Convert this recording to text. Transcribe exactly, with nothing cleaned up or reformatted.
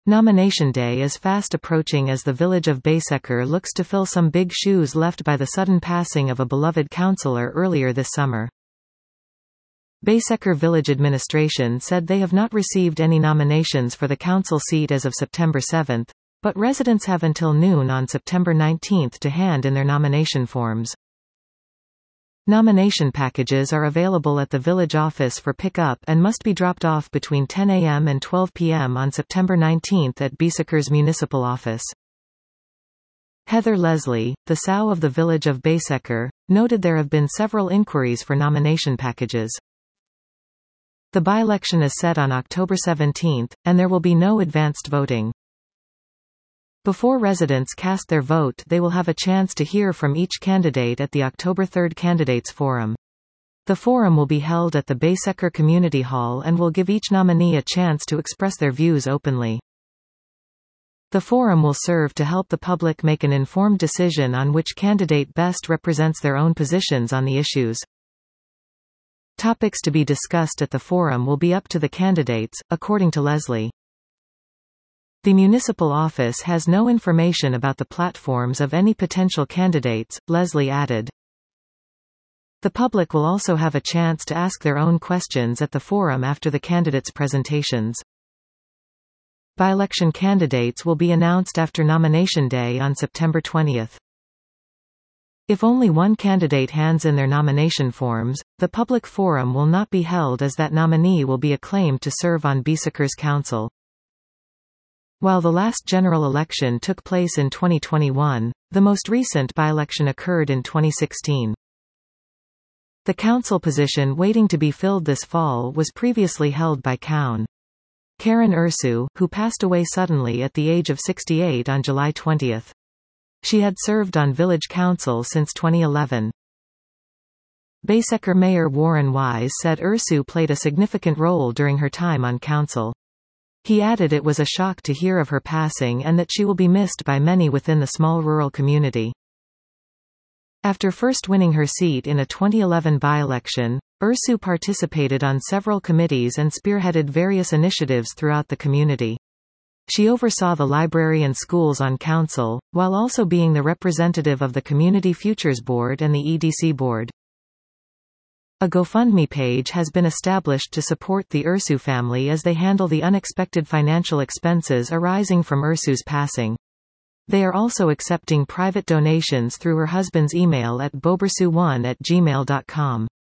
Nomination day is fast approaching as the village of Baysekker looks to fill some big shoes left by the sudden passing of a beloved councillor earlier this summer. Baysekker Village Administration said they have not received any nominations for the council seat as of September seventh, but residents have until noon on September nineteenth to hand in their nomination forms. Nomination packages are available at the village office for pick-up and must be dropped off between ten a m and twelve p m on September nineteenth at Baysekker's municipal office. Heather Leslie, the S O W of the village of Baysekker, noted there have been several inquiries for nomination packages. The by-election is set on October seventeenth, and there will be no advanced voting. Before residents cast their vote, they will have a chance to hear from each candidate at the October third Candidates Forum. The forum will be held at the Baysekker Community Hall and will give each nominee a chance to express their views openly. The forum will serve to help the public make an informed decision on which candidate best represents their own positions on the issues. Topics to be discussed at the forum will be up to the candidates, according to Leslie. The municipal office has no information about the platforms of any potential candidates, Leslie added. The public will also have a chance to ask their own questions at the forum after the candidates' presentations. By-election candidates will be announced after nomination day on September twentieth. If only one candidate hands in their nomination forms, the public forum will not be held as that nominee will be acclaimed to serve on Baysekker's council. While the last general election took place in twenty twenty-one, the most recent by-election occurred in twenty sixteen. The council position waiting to be filled this fall was previously held by Coun. Karen Ursu, who passed away suddenly at the age of sixty-eight on July twentieth. She had served on village council since twenty eleven. Baysekker Mayor Warren Wise said Ursu played a significant role during her time on council. He added it was a shock to hear of her passing and that she will be missed by many within the small rural community. After first winning her seat in a twenty eleven by-election, Ursu participated on several committees and spearheaded various initiatives throughout the community. She oversaw the library and schools on council, while also being the representative of the Community Futures Board and the E D C Board. A GoFundMe page has been established to support the Ursu family as they handle the unexpected financial expenses arising from Ursu's passing. They are also accepting private donations through her husband's email at bobersu one at gmail dot com.